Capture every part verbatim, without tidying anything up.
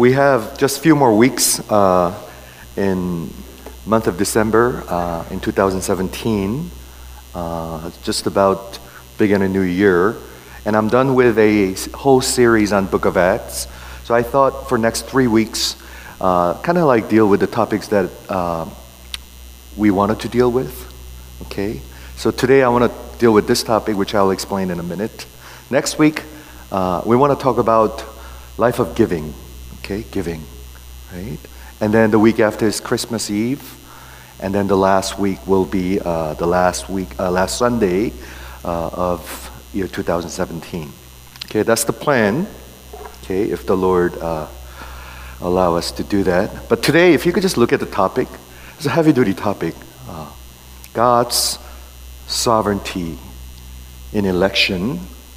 We have just a few more weeks uh, in month of December uh, in two thousand seventeen. Uh, just about begin a new year. And I'm done with a whole series on Book of Acts. So I thought for next three weeks, uh, kind of like deal with the topics that uh, we wanted to deal with. Okay? So today I want to deal with this topic, which I'll explain in a minute. Next week, uh, we want to talk about life of giving. Okay, giving, right? And then the week after is Christmas Eve, and then the last week will be uh, the last week, uh, last Sunday uh, of year two thousand seventeen. Okay, that's the plan. Okay, if the Lord uh, allow us to do that. But today, if you could just look at the topic, it's a heavy-duty topic: uh, God's sovereignty in election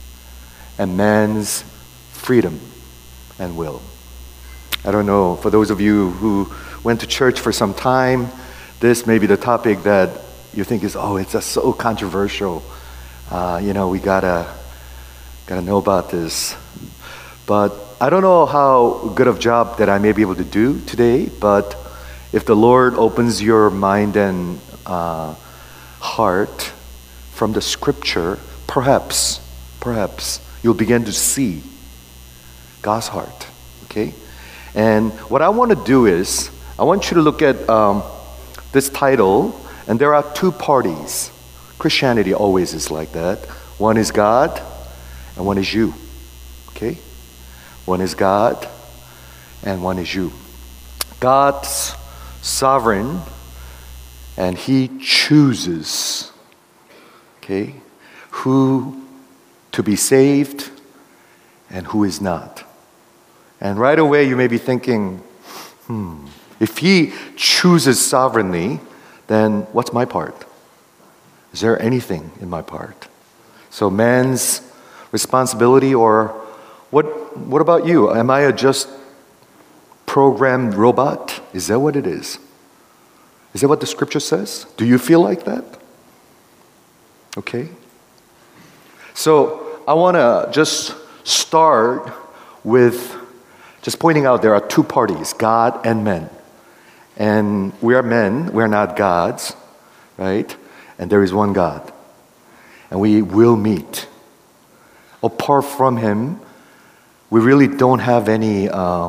and man's freedom and will. I don't know, for those of you who went to church for some time, this may be the topic that you think is, oh, it's just so controversial. Uh, you know, we gotta, gotta know about this. But I don't know how good of job that I may be able to do today, but if the Lord opens your mind and uh, heart from the scripture, perhaps, perhaps you'll begin to see God's heart, okay? And what I want to do is, I want you to look at um, this title, and there are two parties. Christianity always is like that. One is God, and one is you. Okay? One is God, and one is you. God's sovereign, and He chooses, okay, who to be saved and who is not. And right away you may be thinking, hmm, if He chooses sovereignly, then what's my part? Is there anything in my part? So man's responsibility, or what, what about you? Am I a just programmed robot? Is that what it is? Is that what the scripture says? Do you feel like that? Okay. So I want to just start with just pointing out there are two parties, God and men. And we are men, we are not gods, right? And there is one God. And we will meet. Apart from Him, we really don't have any uh,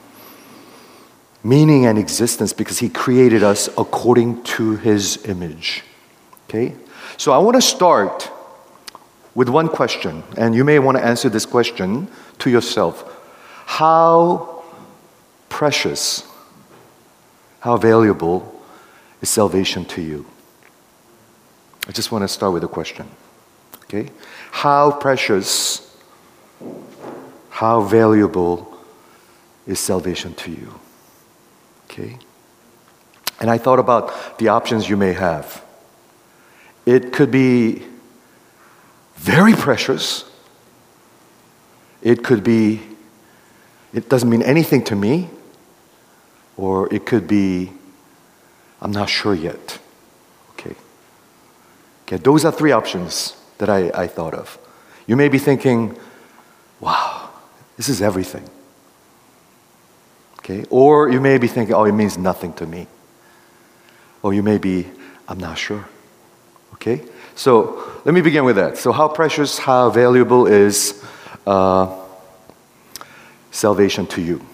meaning and existence because He created us according to His image. Okay? So I want to start with one question, and you may want to answer this question to yourself. How precious, how valuable is salvation to you? I just want to start with a question. Okay? How precious, how valuable is salvation to you? Okay? And I thought about the options you may have. It could be very precious. It could be it doesn't mean anything to me, or it could be, I'm not sure yet. Okay. Okay, those are three options that I, I thought of. You may be thinking, wow, this is everything. Okay, or you may be thinking, oh, it means nothing to me. Or you may be, I'm not sure. Okay, so let me begin with that. So how precious, how valuable is uh, salvation to you?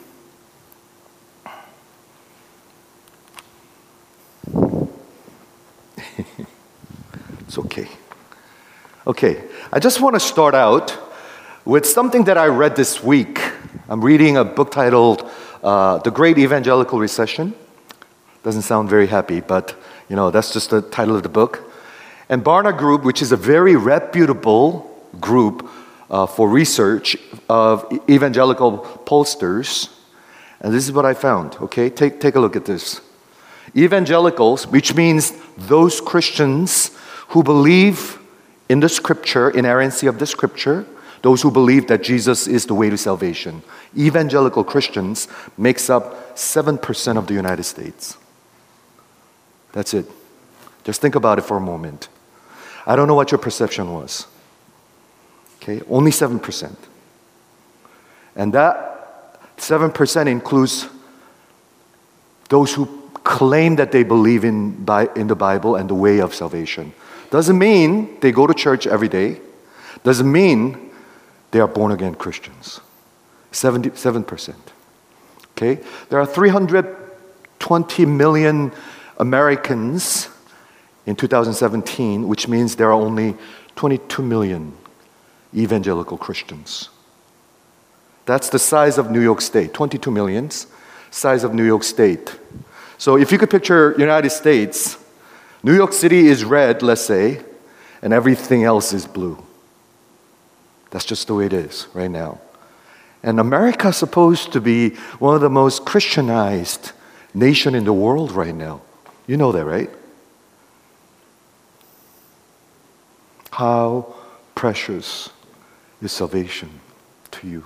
It's okay. Okay, I just want to start out with something that I read this week. I'm reading a book titled uh, The Great Evangelical Recession. Doesn't sound very happy, but you know, that's just the title of the book. And Barna Group, which is a very reputable group uh, for research of evangelical pollsters, and this is what I found, okay? Take, take a look at this. Evangelicals, which means those Christians who believe in the scripture, inerrancy of the scripture, those who believe that Jesus is the way to salvation. Evangelical Christians makes up seven percent of the United States. That's it. Just think about it for a moment. I don't know what your perception was. Okay, only seven percent. And that seven percent includes those who claim that they believe in, in the Bible and the way of salvation. Doesn't mean they go to church every day. Doesn't mean they are born-again Christians. seventy-seven percent. Okay? There are three hundred twenty million Americans in two thousand seventeen, which means there are only twenty-two million evangelical Christians. That's the size of New York State, twenty-two million, size of New York State. So if you could picture United States, New York City is red, let's say, and everything else is blue. That's just the way it is right now. And America is supposed to be one of the most Christianized nation in the world right now. You know that, right? How precious is salvation to you?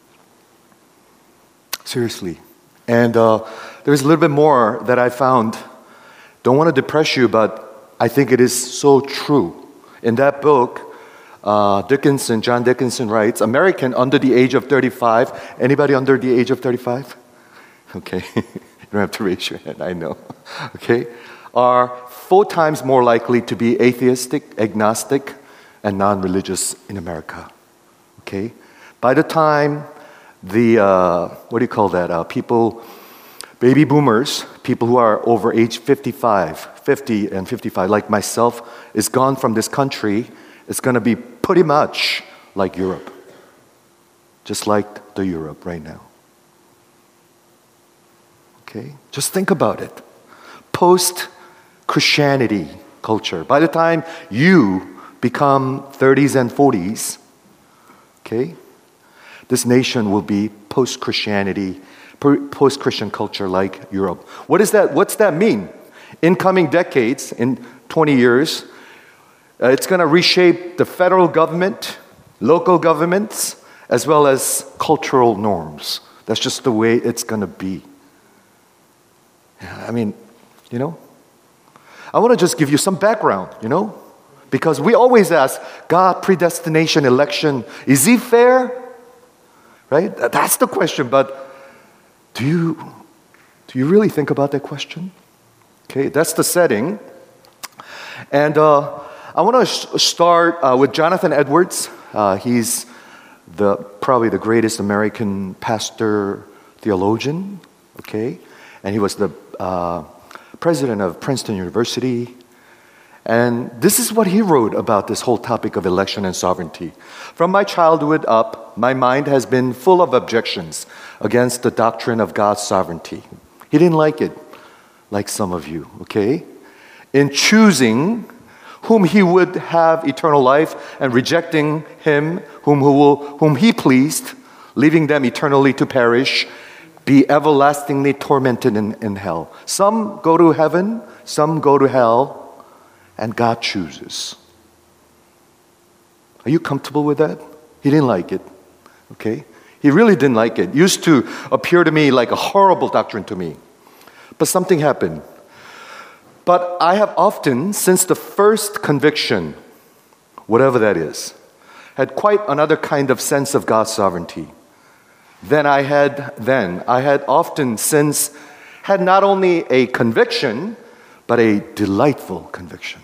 Seriously. And uh, there's a little bit more that I found. Don't want to depress you, but I think it is so true. In that book, uh, Dickinson, John Dickinson writes, American under the age of thirty-five. Anybody under the age of thirty-five? Okay. You don't have to raise your hand, I know. Okay. Are four times more likely to be atheistic, agnostic, and non-religious in America. Okay. By the time the, uh, what do you call that? Uh, people, baby boomers, people who are over age fifty-five, fifty and fifty-five, like myself, is gone from this country, it's going to be pretty much like Europe. Just like the Europe right now. Okay? Just think about it. Post-Christianity culture. By the time you become thirties and forties, okay, this nation will be post-Christianity, post-Christian culture like Europe. What is that? What's that mean? In coming decades, in twenty years, uh, it's going to reshape the federal government, local governments, as well as cultural norms. That's just the way it's going to be. I mean, you know, I want to just give you some background, you know, because we always ask, God, predestination, election, is He fair? Right? That's the question, but do you, do you really think about that question? Okay, that's the setting. And uh, I want to sh- start uh, with Jonathan Edwards. Uh, he's the probably the greatest American pastor theologian, okay? And he was the uh, president of Princeton University. And this is what he wrote about this whole topic of election and sovereignty. From my childhood up, my mind has been full of objections against the doctrine of God's sovereignty. He didn't like it, like some of you, okay? In choosing whom He would have eternal life and rejecting him whom, who will, whom He pleased, leaving them eternally to perish, be everlastingly tormented in, in hell. Some go to heaven, some go to hell, and God chooses. Are you comfortable with that? He didn't like it, okay? He really didn't like it. It used to appear to me like a horrible doctrine to me. But something happened. But I have often, since the first conviction, whatever that is, had quite another kind of sense of God's sovereignty. Then I had, then I had often since had not only a conviction, but a delightful conviction.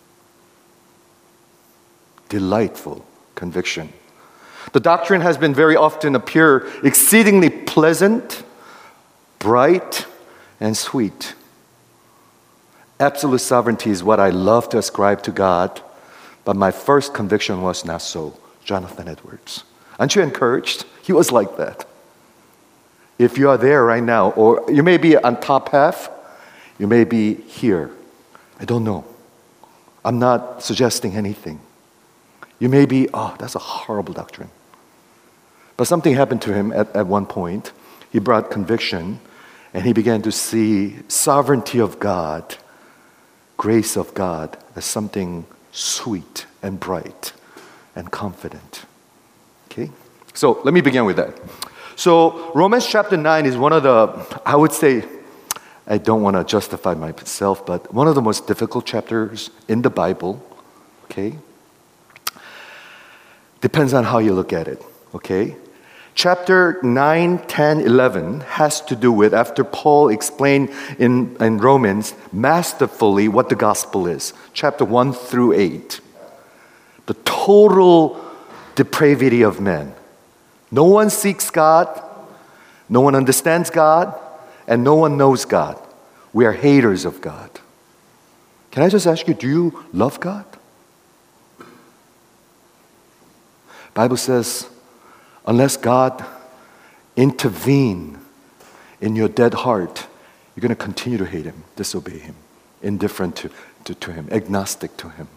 Delightful conviction. The doctrine has been very often appear exceedingly pleasant, bright, and sweet. Absolute sovereignty is what I love to ascribe to God, but my first conviction was not so. Jonathan Edwards. Aren't you encouraged? He was like that. If you are there right now, or you may be on top half, you may be here. I don't know. I'm not suggesting anything. You may be, oh, that's a horrible doctrine. But something happened to him at, at one point. He brought conviction, and he began to see sovereignty of God, grace of God, as something sweet and bright and confident. Okay? So let me begin with that. So Romans chapter nine is one of the, I would say, I don't want to justify myself, but one of the most difficult chapters in the Bible, okay? Depends on how you look at it, okay? Chapter nine, ten, eleven has to do with, after Paul explained in, in Romans masterfully what the gospel is. Chapter one through eight. The total depravity of men. No one seeks God, no one understands God, and no one knows God. We are haters of God. Can I just ask you, do you love God? Bible says, unless God intervene in your dead heart, you're going to continue to hate Him, disobey Him, indifferent to, to, to Him, agnostic to Him.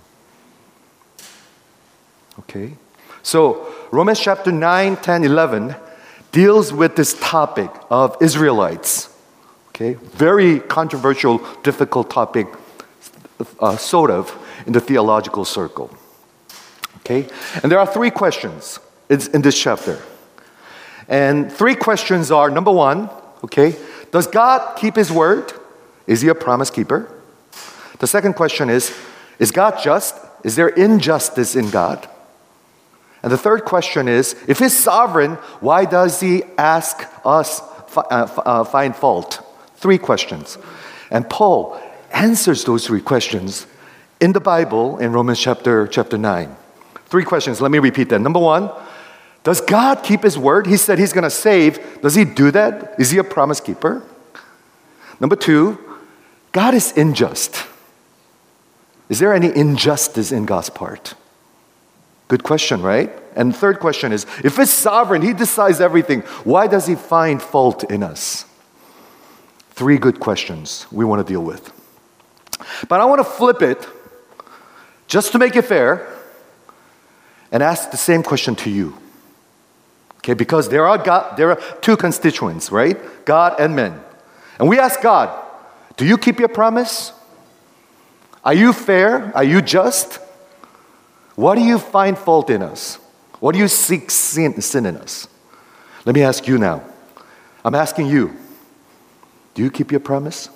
Okay? So, Romans chapter nine, ten, eleven deals with this topic of Israelites. Okay? Very controversial, difficult topic, uh, sort of, in the theological circle. Okay? And there are three questions in this chapter. And three questions are, number one, okay, does God keep His word? Is He a promise keeper? The second question is, is God just? Is there injustice in God? And the third question is, if He's sovereign, why does He ask us uh, uh, find fault? Three questions. And Paul answers those three questions in the Bible in Romans chapter, chapter nine. Three questions. Let me repeat that. Number one, does God keep His word? He said He's going to save. Does He do that? Is He a promise keeper? Number two, God is unjust. Is there any injustice in God's part? Good question, right? And third question is, if He's sovereign, He decides everything, why does He find fault in us? Three good questions we want to deal with. But I want to flip it, just to make it fair, and ask the same question to you. Okay, because there are God, there are two constituents, right? God and men. And we ask God, do you keep your promise? Are you fair? Are you just? What do you find fault in us? What do you seek sin, sin in us? Let me ask you now. I'm asking you, do you keep your promise?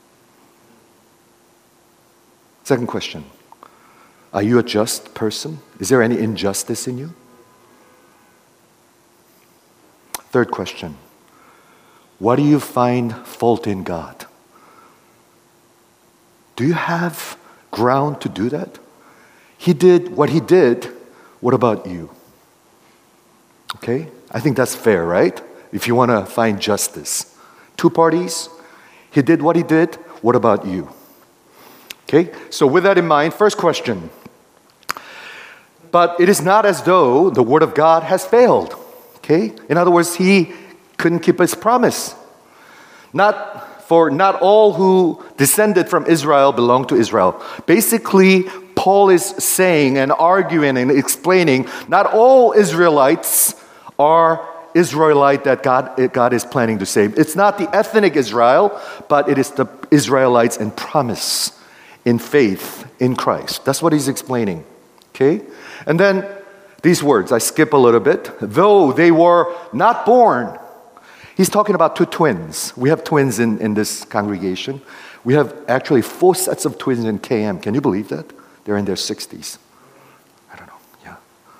Second question, are you a just person? Is there any injustice in you? Third question, what do you find fault in God? Do you have ground to do that? He did what He did. What about you? Okay? I think that's fair, right? If you want to find justice. Two parties. He did what He did. What about you? Okay? So with that in mind, first question. But it is not as though the Word of God has failed. Okay? In other words, He couldn't keep His promise. Not for not all who descended from Israel belong to Israel. Basically, Paul is saying and arguing and explaining not all Israelites are Israelite that God, God is planning to save. It's not the ethnic Israel, but it is the Israelites in promise, in faith, in Christ. That's what he's explaining. Okay? And then these words, I skip a little bit. Though they were not born. He's talking about two twins. We have twins in, in this congregation. We have actually four sets of twins in K M. Can you believe that? They're in their sixties. I don't know, yeah.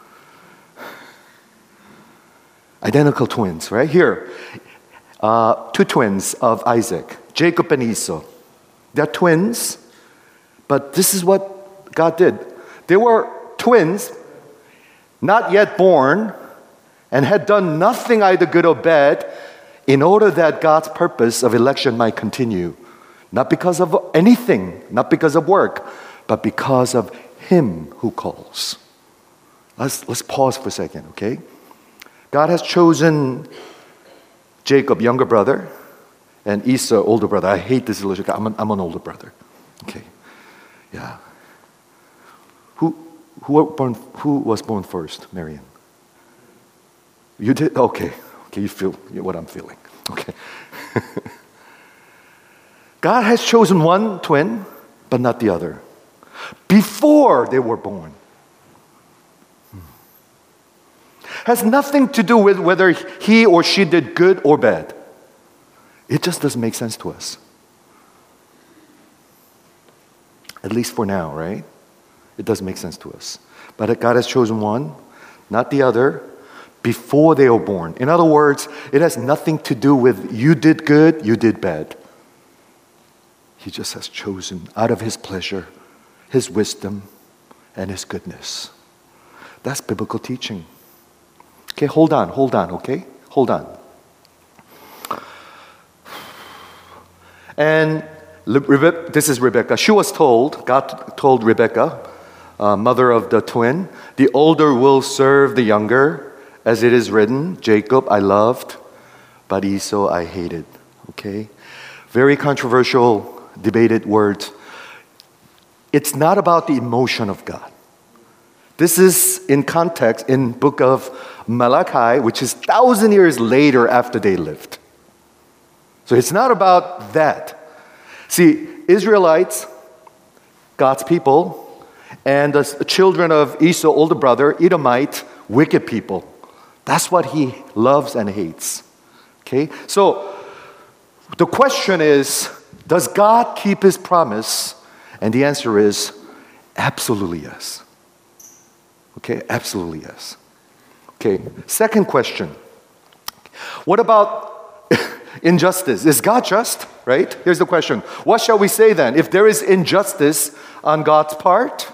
Identical twins, right? Here, uh, two twins of Isaac, Jacob and Esau. They're twins, but this is what God did. They were twins, not yet born, and had done nothing either good or bad, in order that God's purpose of election might continue. Not because of anything, not because of work, but because of Him who calls. Let's, let's pause for a second, okay? God has chosen Jacob, younger brother, and Esau, older brother. I hate this illustration. I'm an, I'm an older brother. Okay, yeah. Who, who, were born, who was born first, Marian? You did? Okay. Okay, you feel what I'm feeling. Okay. God has chosen one twin, but not the other. Before they were born. Hmm. Has nothing to do with whether he or she did good or bad. It just doesn't make sense to us. At least for now, right? It doesn't make sense to us. But God has chosen one, not the other, before they were born. In other words, it has nothing to do with you did good, you did bad. He just has chosen out of His pleasure, His wisdom, and His goodness. That's biblical teaching. Okay, hold on, hold on, okay? Hold on. And Rebe- this is Rebecca. She was told, God told Rebecca, uh, mother of the twin, the older will serve the younger, as it is written, Jacob I loved, but Esau I hated. Okay? Very controversial, debated words. It's not about the emotion of God. This is in context in book of Malachi, which is thousand years later after they lived. So it's not about that. See, Israelites, God's people, and the children of Esau, older brother, Edomite, wicked people. That's what he loves and hates. Okay? So the question is, does God keep His promise? And the answer is absolutely yes. Okay? Absolutely yes. Okay. Second question. What about injustice? Is God just? Right? Here's the question. What shall we say then? If there is injustice on God's part?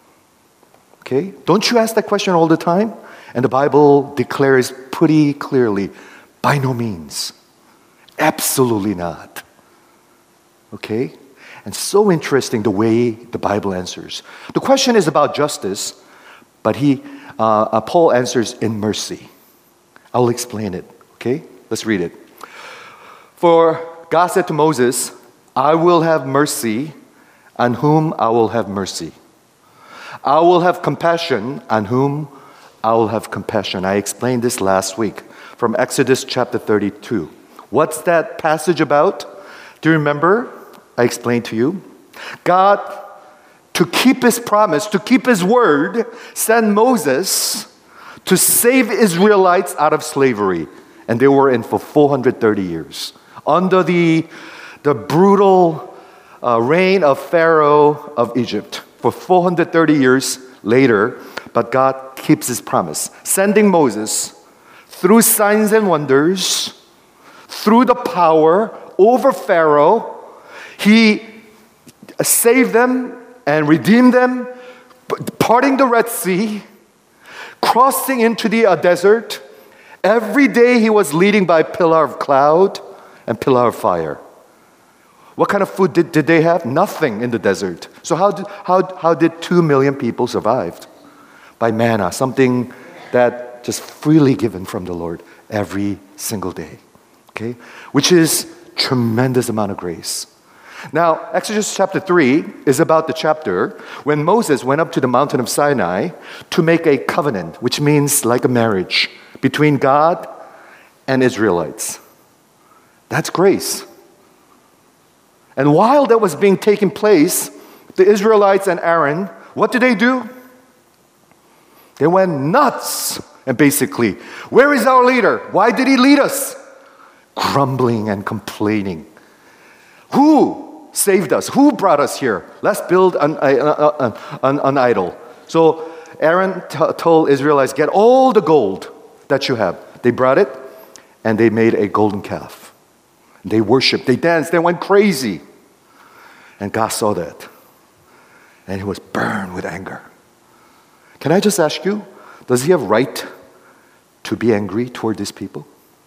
Okay? Don't you ask that question all the time? And the Bible declares pretty clearly, by no means. Absolutely not. Okay? And so interesting the way the Bible answers. The question is about justice, but he, uh, uh, Paul answers in mercy. I'll explain it. Okay? Let's read it. For God said to Moses, I will have mercy on whom I will have mercy. I will have compassion on whom I will have compassion. I explained this last week from Exodus chapter thirty-two. What's that passage about? Do you remember? I explained to you. God, to keep His promise, to keep His word, sent Moses to save Israelites out of slavery. And they were in for four hundred thirty years. Under the, the brutal uh, reign of Pharaoh of Egypt. For four hundred thirty years later, but God keeps His promise, sending Moses through signs and wonders, through the power over Pharaoh. He saved them and redeemed them, parting the Red Sea, crossing into the uh, desert. Every day He was leading by pillar of cloud and pillar of fire. What kind of food did, did they have? Nothing in the desert. So how did, how, how did two million people survive? By manna, something that just freely given from the Lord every single day. Okay? Which is tremendous amount of grace. Now, Exodus chapter three is about the chapter when Moses went up to the mountain of Sinai to make a covenant, which means like a marriage between God and Israelites. That's grace. And while that was being taking place, the Israelites and Aaron, what did they do? They went nuts. And basically, where is our leader? Why did he lead us? Grumbling and complaining. Who saved us? Who brought us here? Let's build an, an, an, an idol. So Aaron t- told Israelites, get all the gold that you have. They brought it, and they made a golden calf. They worshiped, they danced, they went crazy. And God saw that. And He was burned with anger. Can I just ask you, does He have right to be angry toward His people?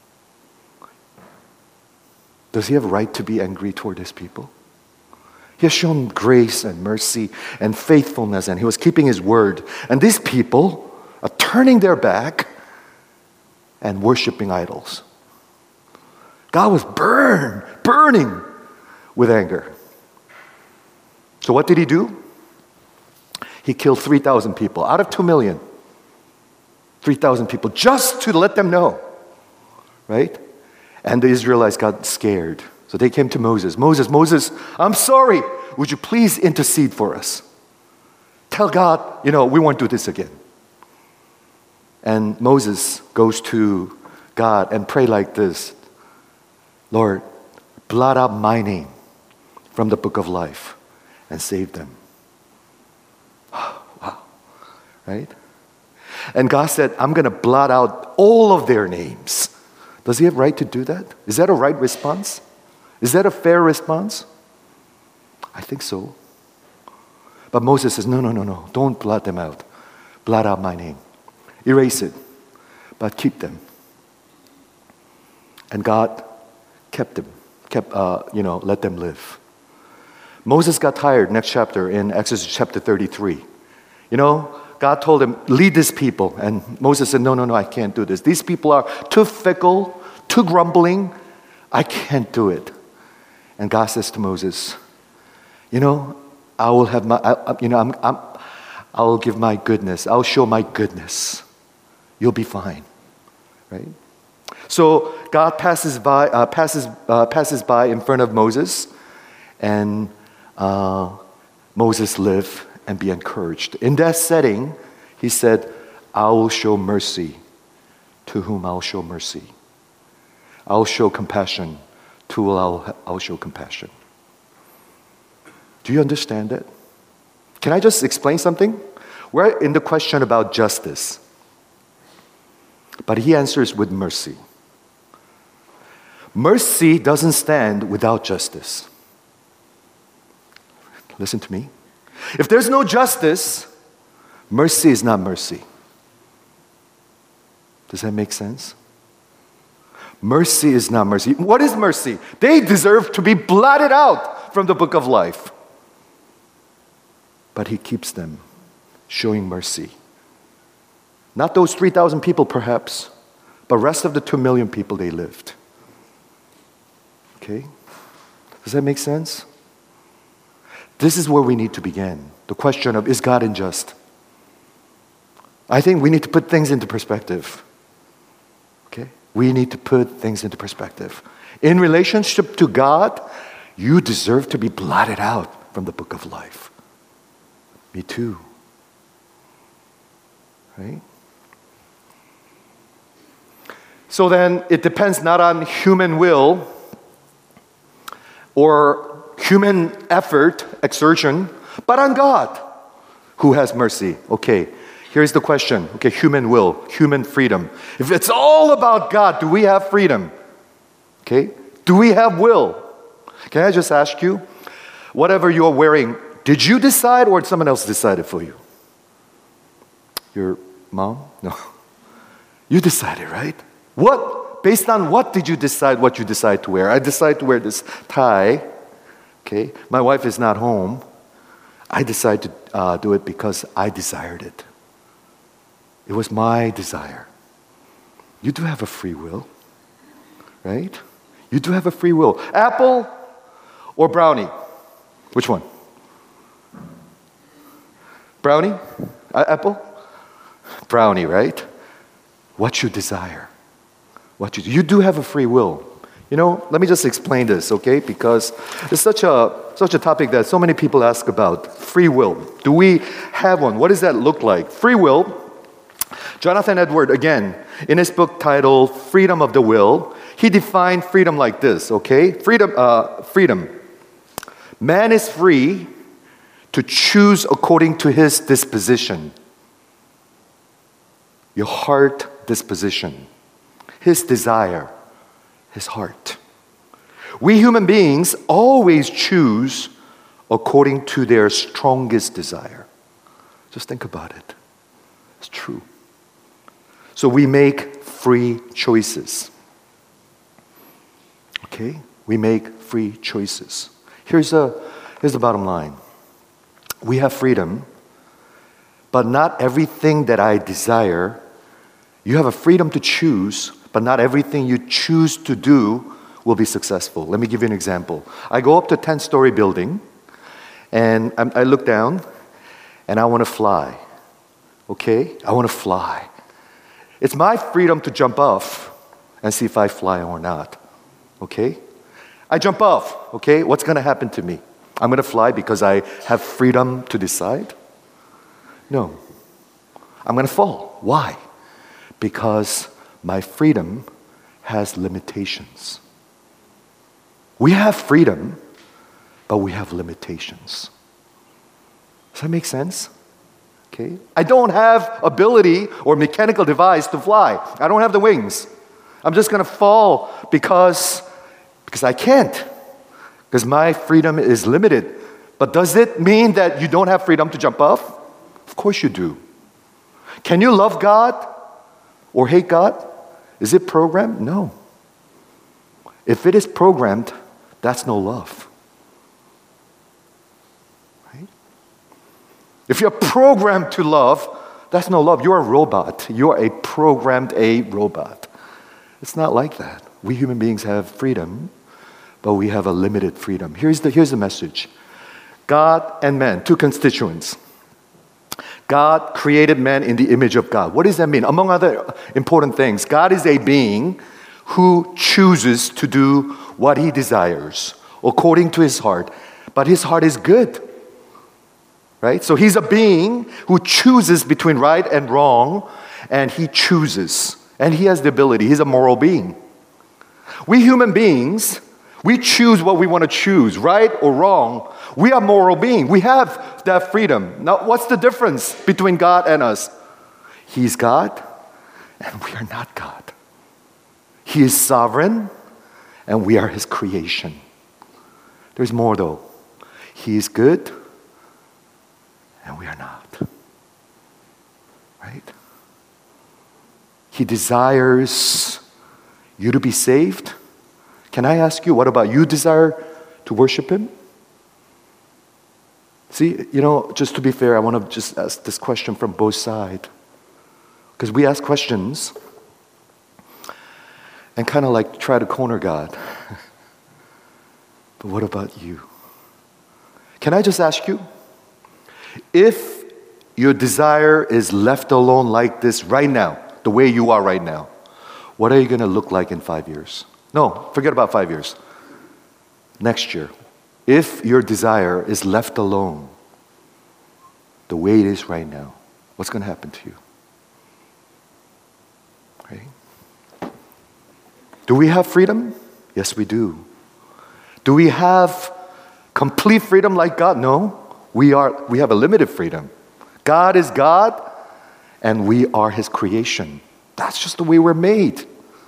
Does He have right to be angry toward His people? He has shown grace and mercy and faithfulness, and He was keeping His word. And these people are turning their back and worshiping idols. God was burned, burning with anger. So what did He do? He killed three thousand people out of two million. three thousand people just to let them know, right? And the Israelites got scared. So they came to Moses. Moses, Moses, I'm sorry. Would you please intercede for us? Tell God, you know, we won't do this again. And Moses goes to God and pray like this. Lord, blot out my name from the book of life and save them. Wow. Right? And God said, I'm going to blot out all of their names. Does he have right to do that? Is that a right response? Is that a fair response? I think so. But Moses says, no, no, no, no. Don't blot them out. Blot out my name. Erase it. But keep them. And God kept them. Kept, uh, you know, let them live. Moses got tired, next chapter, in Exodus chapter thirty-three. You know, God told him, lead this people. And Moses said, no, no, no, I can't do this. These people are too fickle, too grumbling. I can't do it. And God says to Moses, you know, I will have my, I, you know, I'm, I'm, I will give my goodness. I'll show my goodness. You'll be fine, right? So God passes by, uh, passes, uh, passes by in front of Moses, and uh, Moses live and be encouraged. In that setting, he said, I will show mercy to whom I will show mercy. I will show compassion to whom I will, I will show compassion. Do you understand that? Can I just explain something? We're in the question about justice. But he answers with mercy. Mercy doesn't stand without justice. Listen to me. If there's no justice, mercy is not mercy. Does that make sense? Mercy is not mercy. What is mercy? They deserve to be blotted out from the book of life. But he keeps them, showing mercy. Not those three thousand people perhaps, but rest of the two million people they lived. Okay? Does that make sense? This is where we need to begin. The question of, is God unjust? I think we need to put things into perspective. Okay? We need to put things into perspective. In relationship to God, you deserve to be blotted out from the book of life. Me too. Right? So then, it depends not on human will or human effort, exertion, but on God, who has mercy. Okay, here's the question. Okay, human will, human freedom. If it's all about God, do we have freedom? Okay, do we have will? Can I just ask you, whatever you're wearing, did you decide or someone else decided for you? Your mom? No. You decided, right? What? Based on what did you decide what you decide to wear? I decided to wear this tie. Okay, my wife is not home. I decided to uh, do it because I desired it. It was my desire. You do have a free will, right? You do have a free will. Apple or brownie? Which one? Brownie? Uh, apple? Brownie, right? What you desire. What you do. You do have a free will. You know, let me just explain this, okay? Because it's such a such a topic that so many people ask about. Free will. Do we have one? What does that look like? Free will. Jonathan Edward, again, in his book titled Freedom of the Will, he defined freedom like this, okay? Freedom, uh, freedom. Man is free to choose according to his disposition. Your heart disposition. His desire. His heart. We human beings always choose according to their strongest desire. Just think about it. It's true. So we make free choices. Okay? We make free choices. Here's the, here's the bottom line. We have freedom, but not everything that I desire. You have a freedom to choose, but not everything you choose to do will be successful. Let me give you an example. I go up to a ten-story building, and I look down, and I want to fly. Okay? I want to fly. It's my freedom to jump off and see if I fly or not. Okay? I jump off. Okay? What's going to happen to me? I'm going to fly because I have freedom to decide? No. I'm going to fall. Why? Because my freedom has limitations. We have freedom, but we have limitations. Does that make sense? Okay? I don't have ability or mechanical device to fly. I don't have the wings. I'm just going to fall because, because I can't. Because my freedom is limited. But does it mean that you don't have freedom to jump off? Of course you do. Can you love God or hate God? Is it programmed? No. If it is programmed, that's no love. Right? If you're programmed to love, that's no love. You're a robot. You're a programmed a robot. It's not like that. We human beings have freedom, but we have a limited freedom. Here's the, here's the message. God and man, two constituents. God created man in the image of God. What does that mean? Among other important things, God is a being who chooses to do what he desires according to his heart. But his heart is good. Right? So he's a being who chooses between right and wrong, and he chooses. And he has the ability. He's a moral being. We human beings, we choose what we want to choose, right or wrong. We are moral beings. We have that freedom. Now, what's the difference between God and us? He's God, and we are not God. He is sovereign, and we are his creation. There's more, though. He is good, and we are not. Right? He desires you to be saved. Can I ask you, what about you desire to worship him? See, you know, just to be fair, I want to just ask this question from both sides. Because we ask questions and kind of like try to corner God. But what about you? Can I just ask you, if your desire is left alone like this right now, the way you are right now, what are you going to look like in five years? No, forget about five years. Next year. If your desire is left alone the way it is right now, what's going to happen to you? Right? Do we have freedom? Yes, we do. Do we have complete freedom like God? No. We are. We have a limited freedom. God is God, and we are his creation. That's just the way we're made.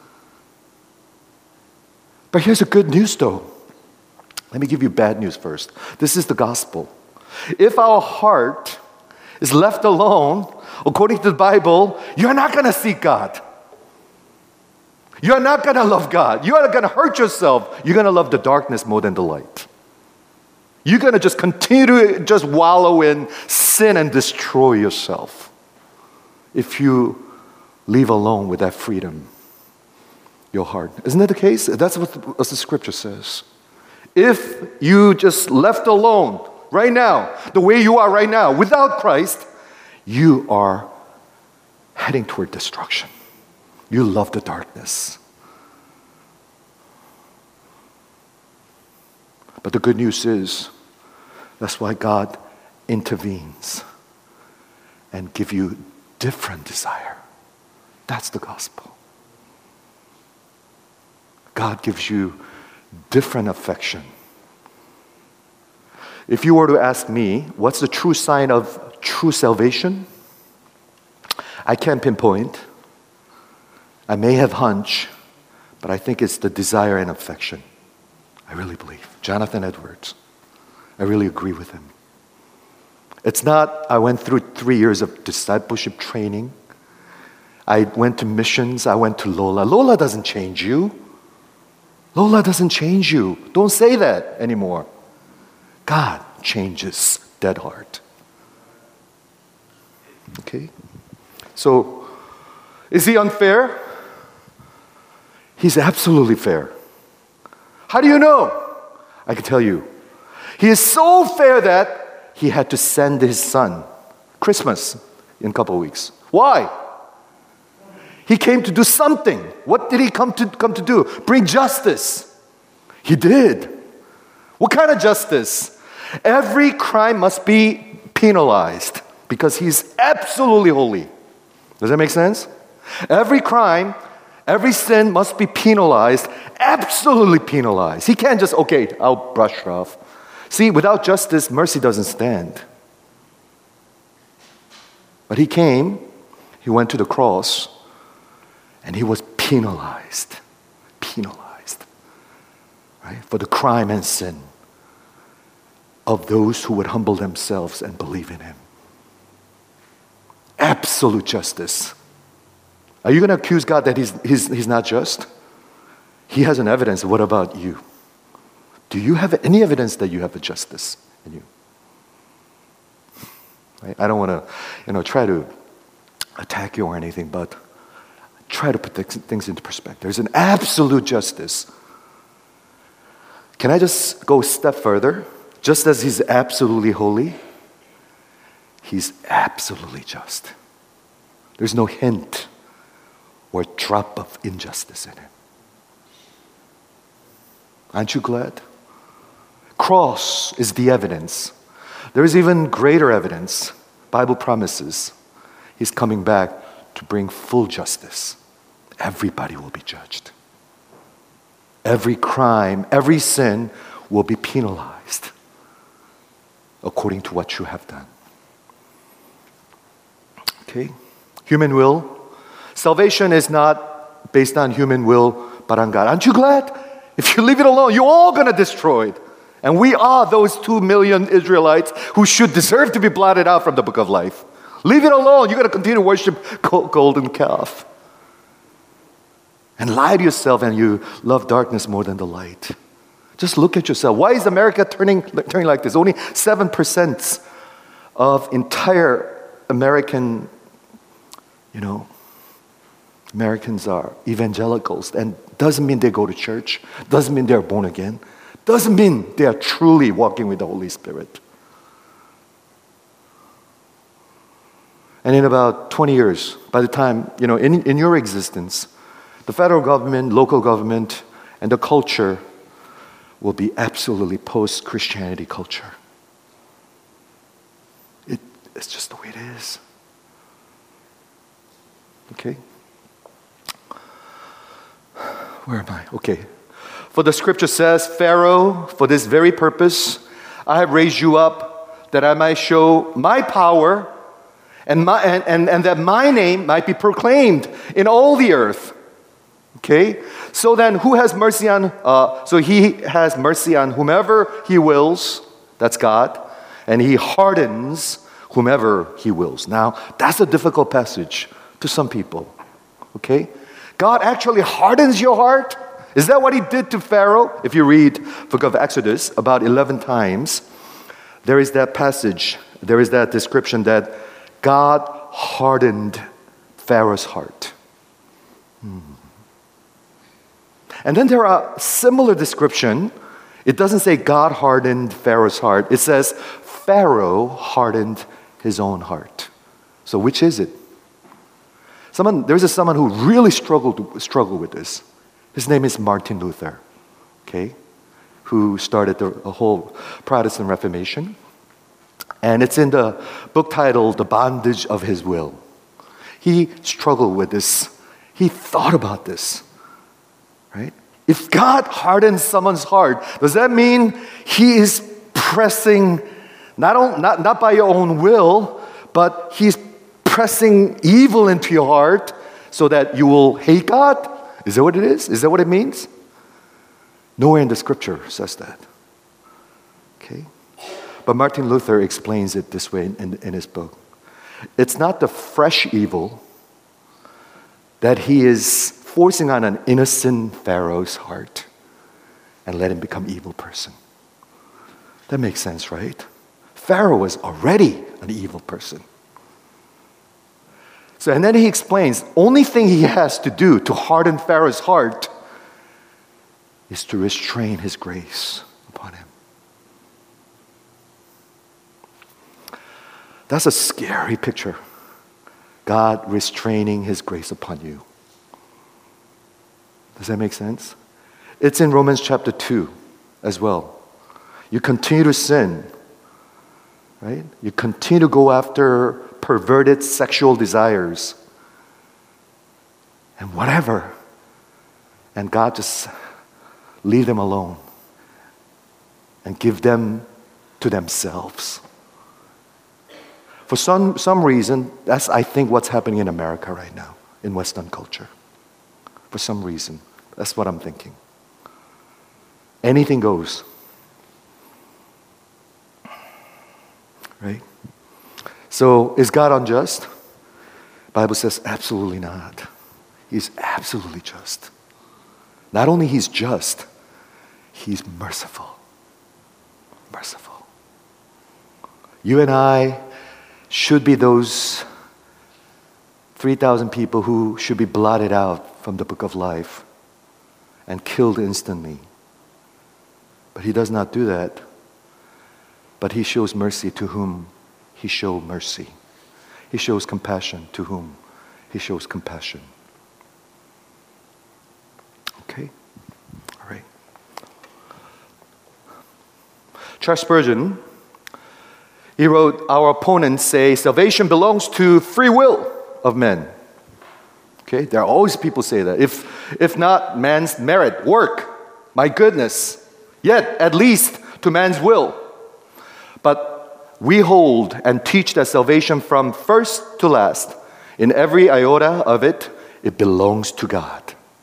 But here's the good news, though. Let me give you bad news first. This is the gospel. If our heart is left alone, according to the Bible, you're not going to seek God. You're not going to love God. You are going to hurt yourself. You're going to love the darkness more than the light. You're going to just continue to just wallow in sin and destroy yourself if you leave alone with that freedom, your heart. Isn't that the case? That's what the, what the scripture says. If you just left alone right now, the way you are right now, without Christ, you are heading toward destruction. You love the darkness. But the good news is, that's why God intervenes and give you different desire. That's the gospel. God gives you different affection. If you were to ask me, what's the true sign of true salvation? I can't pinpoint. I may have hunch, but I think it's the desire and affection. I really believe. Jonathan Edwards. I really agree with him. It's not, I went through three years of discipleship training. I went to missions. I went to Lola. Lola doesn't change you. Lola doesn't change you. Don't say that anymore. God changes dead heart. Okay? So, is he unfair? He's absolutely fair. How do you know? I can tell you. He is so fair that he had to send his son. Christmas in a couple of weeks. Why? He came to do something. What did he come to come to do? Bring justice. He did. What kind of justice? Every crime must be penalized because he's absolutely holy. Does that make sense? Every crime, every sin must be penalized, absolutely penalized. He can't just, okay, I'll brush it off. See, without justice, mercy doesn't stand. But he came, he went to the cross, and he was penalized. Penalized. Right? For the crime and sin of those who would humble themselves and believe in him. Absolute justice. Are you going to accuse God that he's, he's, he's not just? He has an evidence. What about you? Do you have any evidence that you have a justice in you? Right? I don't want to, you know, try to attack you or anything, but try to put things into perspective. There's an absolute justice. Can I just go a step further? Just as he's absolutely holy, he's absolutely just. There's no hint or drop of injustice in him. Aren't you glad? Cross is the evidence. There is even greater evidence. Bible promises he's coming back to bring full justice. Everybody will be judged. Every crime, every sin will be penalized according to what you have done. Okay? Human will. Salvation is not based on human will, but on God. Aren't you glad? If you leave it alone, you're all going to destroy it. And we are those two million Israelites who should deserve to be blotted out from the book of life. Leave it alone. You're going to continue to worship golden calf. And lie to yourself, and you love darkness more than the light. Just look at yourself. Why is America turning, turning like this? Only seven percent of entire American, you know, Americans are evangelicals. And doesn't mean they go to church. Doesn't mean they're born again. Doesn't mean they are truly walking with the Holy Spirit. And in about twenty years, by the time, you know, in, in your existence, the federal government, local government, and the culture will be absolutely post-Christianity culture. It, it's just the way it is. Okay? Where am I? Okay. For the scripture says, Pharaoh, for this very purpose, I have raised you up that I might show my power and, my, and, and, and that my name might be proclaimed in all the earth. Okay? So then, who has mercy on, uh, so he has mercy on whomever he wills, that's God, and he hardens whomever he wills. Now, that's a difficult passage to some people. Okay? God actually hardens your heart. Is that what he did to Pharaoh? If you read book of Exodus about eleven times, there is that passage, there is that description that God hardened Pharaoh's heart. Hmm. And then there are similar description. It doesn't say God hardened Pharaoh's heart. It says Pharaoh hardened his own heart. So which is it? Someone, there's a someone who really struggled struggled with this. His name is Martin Luther, okay, who started the, the whole Protestant Reformation. And it's in the book titled The Bondage of His Will. He struggled with this. He thought about this, right? If God hardens someone's heart, does that mean he is pressing, not, on, not, not by your own will, but he's pressing evil into your heart so that you will hate God? Is that what it is? Is that what it means? Nowhere in the scripture says that. Okay? But Martin Luther explains it this way in, in his book. It's not the fresh evil that he is forcing on an innocent Pharaoh's heart and let him become an evil person. That makes sense, right? Pharaoh was already an evil person. So, and then he explains, only thing he has to do to harden Pharaoh's heart is to restrain his grace upon him. That's a scary picture. God restraining his grace upon you. Does that make sense? It's in Romans chapter two as well. You continue to sin, right? You continue to go after perverted sexual desires and whatever. And God just leave them alone and give them to themselves. For some, some reason, that's, I think, what's happening in America right now, in Western culture. For some reason. That's what I'm thinking. Anything goes. Right? So, is God unjust? The Bible says absolutely not. He's absolutely just. Not only he's just, he's merciful. Merciful. You and I should be those three thousand people who should be blotted out from the book of life and killed instantly. But he does not do that. But he shows mercy to whom he shows mercy. He shows compassion to whom he shows compassion. Okay? All right. Charles Spurgeon, he wrote, our opponents say salvation belongs to free will of men. Okay? There are always people say that. If, if not man's merit, work, my goodness, yet at least to man's will. But we hold and teach that salvation from first to last, in every iota of it, it belongs to God.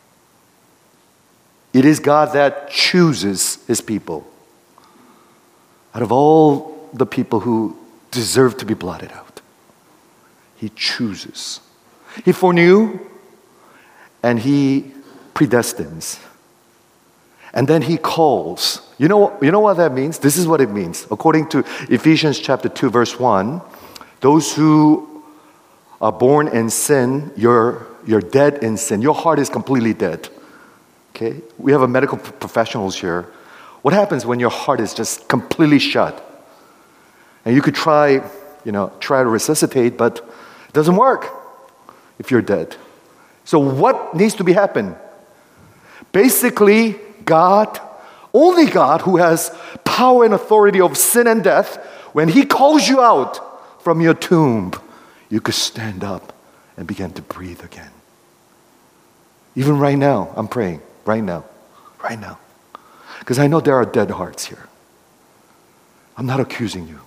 It is God that chooses his people. Out of all the people who deserve to be blotted out, he chooses. He foreknew and he predestines. And then he calls. You know, you know what that means? This is what it means. According to Ephesians chapter two, verse one, those who are born in sin, you're, you're dead in sin. Your heart is completely dead. Okay? We have a medical professionals here. What happens when your heart is just completely shut? And you could try, you know, try to resuscitate, but it doesn't work if you're dead. So what needs to be happen? Basically, God, only God who has power and authority of sin and death, when he calls you out from your tomb, you could stand up and begin to breathe again. Even right now, I'm praying, right now, right now. Because I know there are dead hearts here. I'm not accusing you.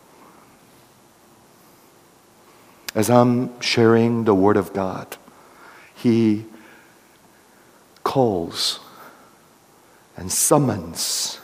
As I'm sharing the Word of God, he calls and summons,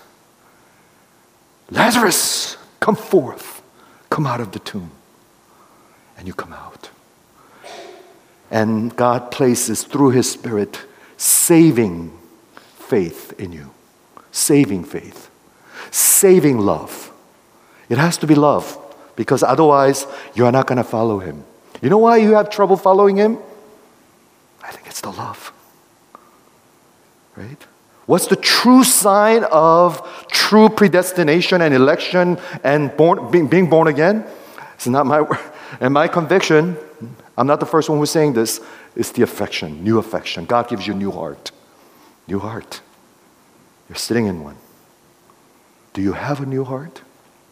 Lazarus, come forth, come out of the tomb. And you come out. And God places through his Spirit saving faith in you. Saving faith. Saving love. It has to be love, because otherwise you are not going to follow him. You know why you have trouble following him? I think it's the love. Right? What's the true sign of true predestination and election and born, being, being born again? It's not my, and my conviction, I'm not the first one who's saying this, it's the affection, new affection. God gives you a new heart. New heart. You're sitting in one. Do you have a new heart?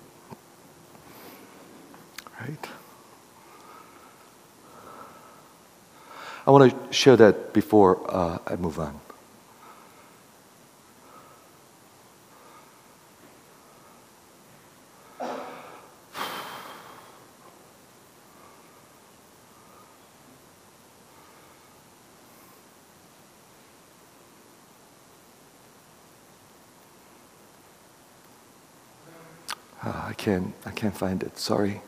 Right? I want to share that before uh, I move on. Uh, I can't, I can't find it. Sorry.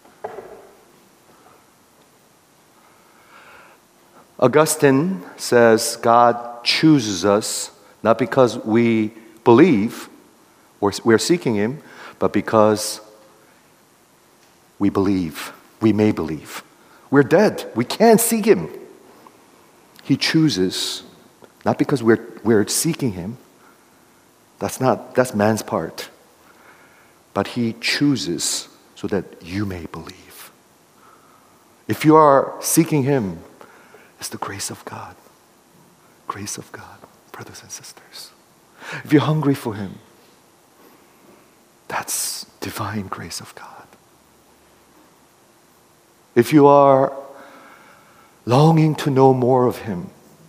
Augustine says God chooses us not because we believe or we're seeking him, but because we believe. We may believe. We're dead. We can't seek him. He chooses not because we're, we're seeking him. That's not, that's man's part. But he chooses so that you may believe. If you are seeking him, it's the grace of God. Grace of God, brothers and sisters. If you're hungry for him, that's divine grace of God. If you are longing to know more of him,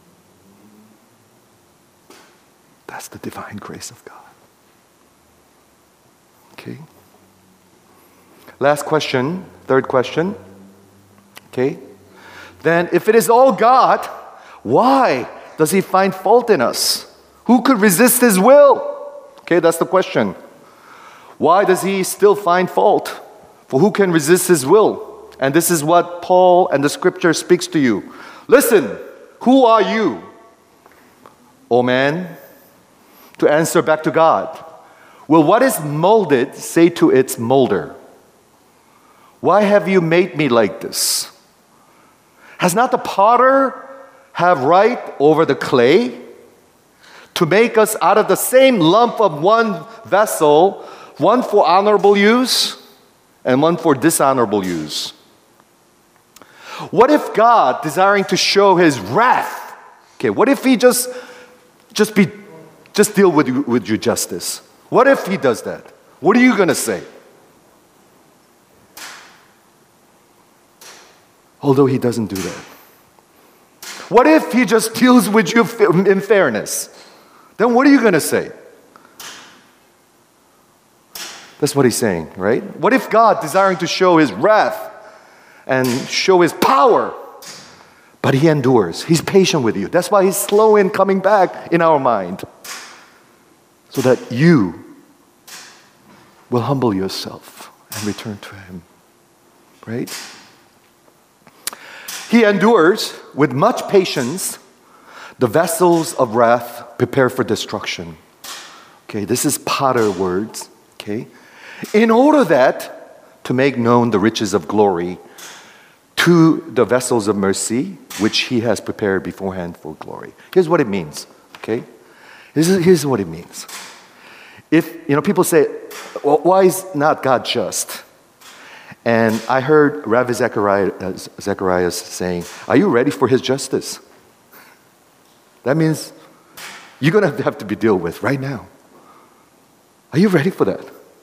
that's the divine grace of God. Okay? Last question, third question. Okay. Then if it is all God, why does he find fault in us? Who could resist his will? Okay, that's the question. Why does he still find fault? For who can resist his will? And this is what Paul and the scripture speaks to you. Listen, who are you, O man, to answer back to God? Will what is molded say to its molder, why have you made me like this? Has not the potter have right over the clay to make us out of the same lump of one vessel, one for honorable use and one for dishonorable use? What if God, desiring to show his wrath, okay, what if he just just be just deal with you, with your justice? What if he does that? What are you going to say? Although he doesn't do that. What if he just deals with you in fairness? Then what are you going to say? That's what he's saying, right? What if God, desiring to show his wrath and show his power, but he endures. He's patient with you. That's why he's slow in coming back in our mind. So that you will humble yourself and return to him, right? He endures with much patience the vessels of wrath prepared for destruction. Okay, this is potter words, okay? In order that to make known the riches of glory to the vessels of mercy, which he has prepared beforehand for glory. Here's what it means, okay? Here's, here's what it means. If, you know, people say, well, why is not God just? And I heard Rabbi Zechariah, uh, Zechariah saying, are you ready for his justice? That means you're going to have to be dealt with right now. Are you ready for that?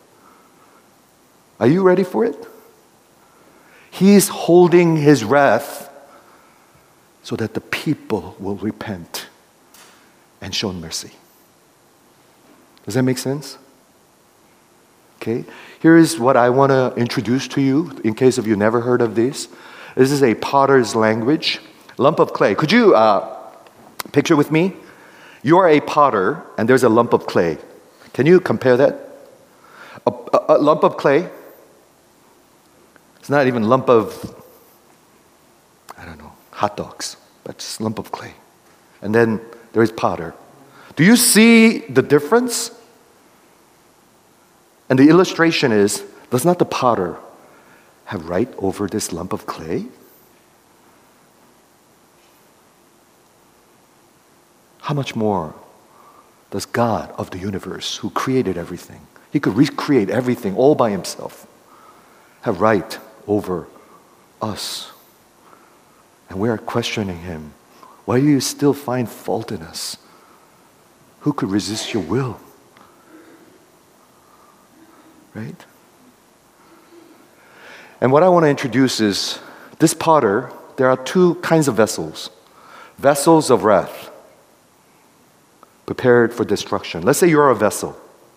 Are you ready for it? He's holding his wrath so that the people will repent and show mercy. Does that make sense? Okay. Here is what I want to introduce to you in case of you never heard of this. This is a potter's language. Lump of clay. Could you uh, picture with me? You are a potter and there's a lump of clay. Can you compare that? A, a, a lump of clay. It's not even a lump of, I don't know, hot dogs, but just a lump of clay. And then there is potter. Do you see the difference? And the illustration is, does not the potter have right over this lump of clay? How much more does God of the universe, who created everything, he could recreate everything all by himself, have right over us? And we are questioning him. Why do you still find fault in us? Who could resist your will? Right? And what I want to introduce is this potter, there are two kinds of vessels. Vessels of wrath, prepared for destruction. Let's say you're a vessel.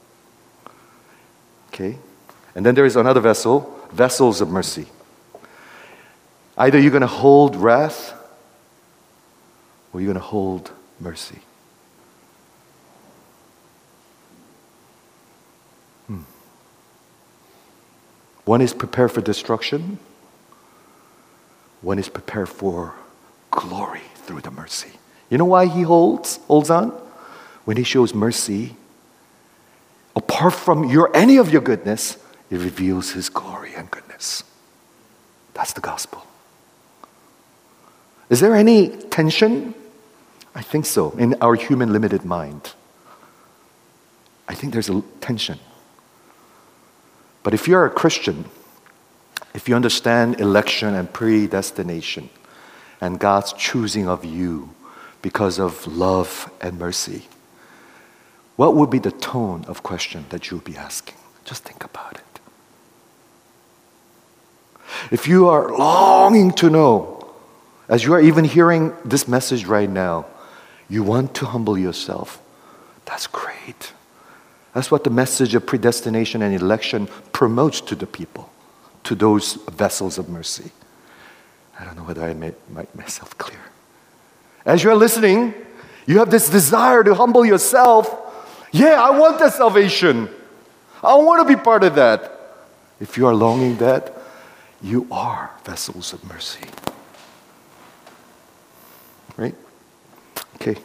Okay? And then there is another vessel, vessels of mercy. Either you're going to hold wrath or you're going to hold mercy. Hmm. One is prepared for destruction. One is prepared for glory through the mercy. You know why he holds, holds on? When he shows mercy, apart from your any of your goodness, it reveals his glory and goodness. That's the gospel. Is there any tension? I think so, in our human limited mind. I think there's a tension. But if you're a Christian, if you understand election and predestination and God's choosing of you because of love and mercy, what would be the tone of question that you would be asking? Just think about it. If you are longing to know, as you are even hearing this message right now, you want to humble yourself, that's great. That's what the message of predestination and election promotes to the people. to those vessels of mercy. I don't know whether I made myself clear. As you're listening, you have this desire to humble yourself. Yeah, I want that salvation. I want to be part of that. If you are longing that, you are vessels of mercy. Right? Okay.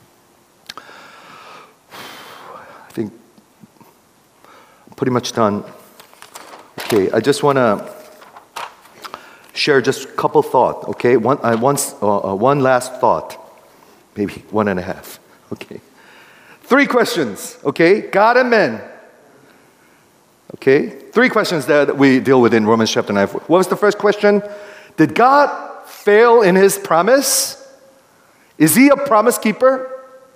I think I'm pretty much done. Okay, I just want to share just a couple thoughts, okay? One, I once, uh, uh, one last thought, maybe one and a half, okay? Three questions, okay? God and men, okay? Three questions that we deal with in Romans chapter nine. What was the first question? Did God fail in His promise? Is He a promise keeper?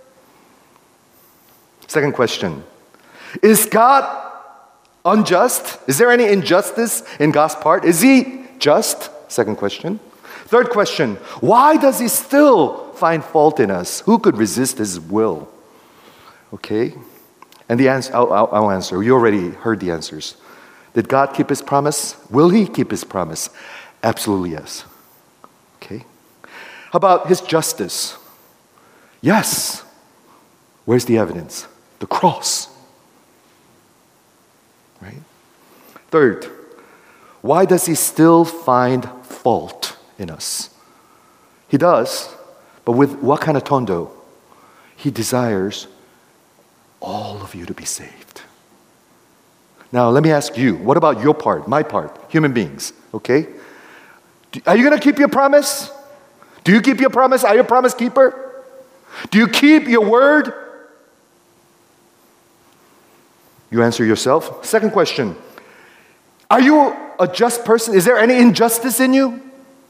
Second question, is God unjust? Is there any injustice in God's part? Is He just? Second question. Third question, why does He still find fault in us? Who could resist His will? Okay, and the answer, I'll, I'll, I'll answer. You already heard the answers. Did God keep His promise? Will He keep His promise? Absolutely yes. Okay. How about His justice? Yes. Where's the evidence? The cross. Right? Third, why does He still find fault in us? He does, but with what kind of tondo? He desires all of you to be saved. Now, let me ask you, what about your part, my part, human beings, okay? Are you going to keep your promise? Do you keep your promise? Are you a promise keeper? Do you keep your word? You answer yourself. Second question, are you a just person? Is there any injustice in you?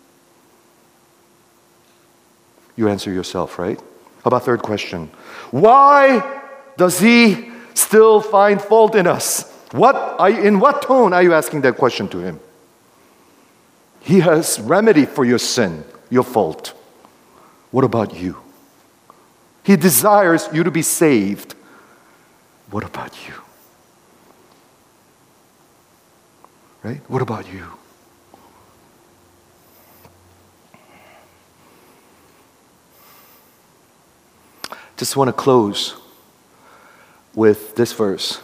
You answer yourself, right? How about third question? Why does He still find fault in us? What are you, in what tone are you asking that question to Him? He has remedy for your sin, your fault. What about you? He desires you to be saved. What about you? Right? What about you? Just want to close with this verse.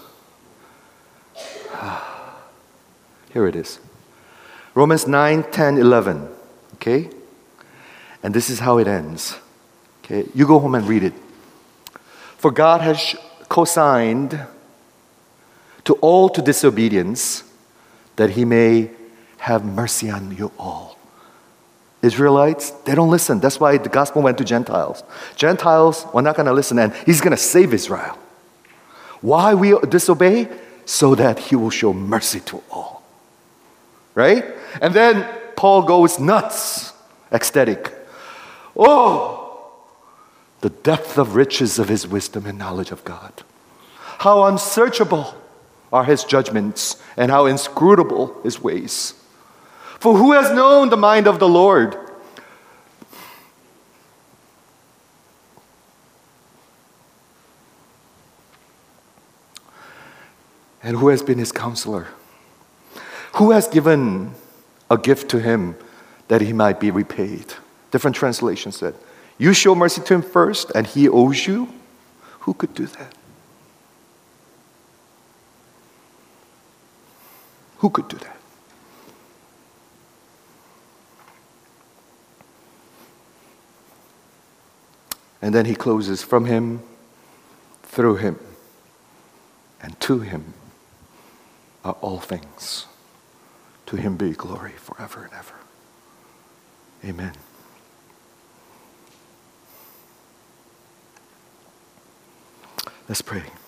Here it is. Romans nine, ten, eleven. Okay? And this is how it ends. Okay? You go home and read it. For God has co-signed to all to disobedience, that He may have mercy on you all. Israelites, they don't listen. That's why the gospel went to Gentiles. Gentiles were not going to listen, and He's going to save Israel. Why we disobey? So that He will show mercy to all. Right? And then Paul goes nuts, ecstatic. Oh, the depth of riches of His wisdom and knowledge of God. How unsearchable are His judgments, and how inscrutable His ways. For who has known the mind of the Lord? And who has been His counselor? Who has given a gift to Him that He might be repaid? Different translations said, you show mercy to Him first, and He owes you? Who could do that? Who could do that? And then he closes, from Him, through Him, and to Him are all things. To Him be glory forever and ever. Amen. Let's pray.